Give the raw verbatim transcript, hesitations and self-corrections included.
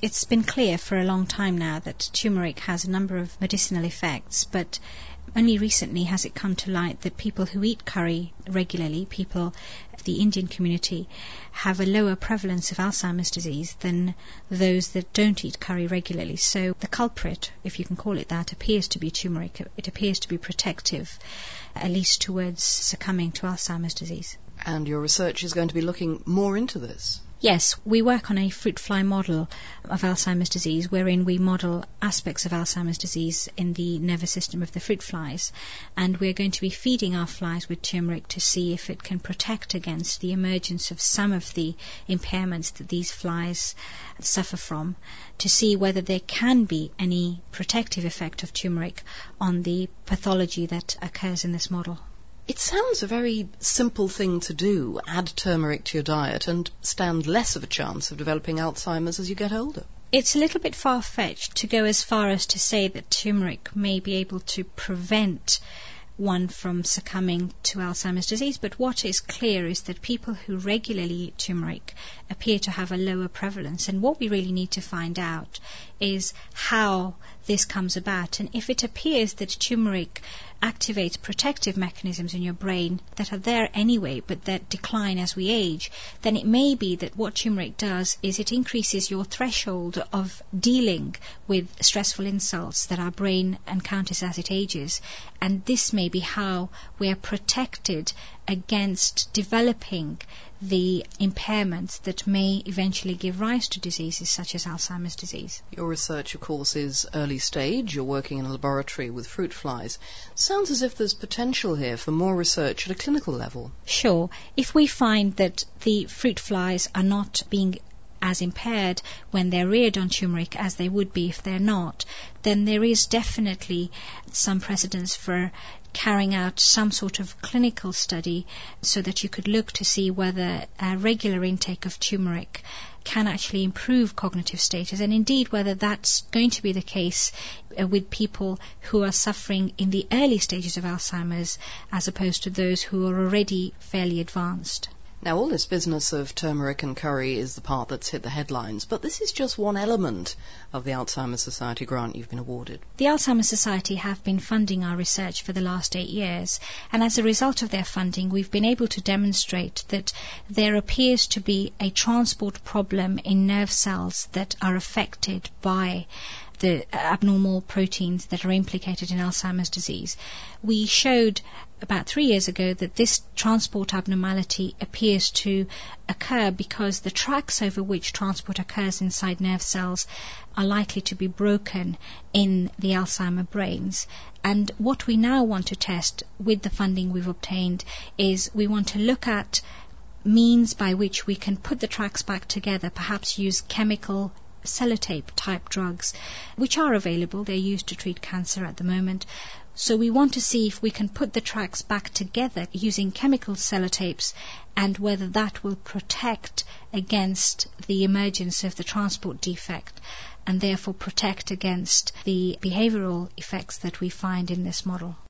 It's been clear for a long time now that turmeric has a number of medicinal effects, but only recently has it come to light that people who eat curry regularly, people of the Indian community, have a lower prevalence of Alzheimer's disease than those that don't eat curry regularly. So the culprit, if you can call it that, appears to be turmeric. It appears to be protective, at least towards succumbing to Alzheimer's disease. And your research is going to be looking more into this? Yes, we work on a fruit fly model of Alzheimer's disease, wherein we model aspects of Alzheimer's disease in the nervous system of the fruit flies, and we're going to be feeding our flies with turmeric to see if it can protect against the emergence of some of the impairments that these flies suffer from, to see whether there can be any protective effect of turmeric on the pathology that occurs in this model. It sounds a very simple thing to do, add turmeric to your diet and stand less of a chance of developing Alzheimer's as you get older. It's a little bit far-fetched to go as far as to say that turmeric may be able to prevent one from succumbing to Alzheimer's disease, but what is clear is that people who regularly eat turmeric appear to have a lower prevalence, and what we really need to find out is how this comes about, and if it appears that turmeric activates protective mechanisms in your brain that are there anyway but that decline as we age, then it may be that what turmeric does is it increases your threshold of dealing with stressful insults that our brain encounters as it ages, and this may be how we are protected against developing the impairments that may eventually give rise to diseases such as Alzheimer's disease. Your research, of course, is early stage. You're working in a laboratory with fruit flies. Sounds as if there's potential here for more research at a clinical level. Sure. If we find that the fruit flies are not being as impaired when they're reared on turmeric as they would be if they're not, then there is definitely some precedence for carrying out some sort of clinical study so that you could look to see whether a regular intake of turmeric can actually improve cognitive status, and indeed whether that's going to be the case uh, with people who are suffering in the early stages of Alzheimer's as opposed to those who are already fairly advanced. Now, all this business of turmeric and curry is the part that's hit the headlines, but this is just one element of the Alzheimer's Society grant you've been awarded. The Alzheimer's Society have been funding our research for the last eight years, and as a result of their funding, we've been able to demonstrate that there appears to be a transport problem in nerve cells that are affected by the abnormal proteins that are implicated in Alzheimer's disease. We showed about three years ago that this transport abnormality appears to occur because the tracks over which transport occurs inside nerve cells are likely to be broken in the Alzheimer brains. And what we now want to test with the funding we've obtained is we want to look at means by which we can put the tracks back together, perhaps use chemical sellotape type drugs, which are available. They're used to treat cancer at the moment. So we want to see if we can put the tracks back together using chemical sellotapes and whether that will protect against the emergence of the transport defect and therefore protect against the behavioral effects that we find in this model.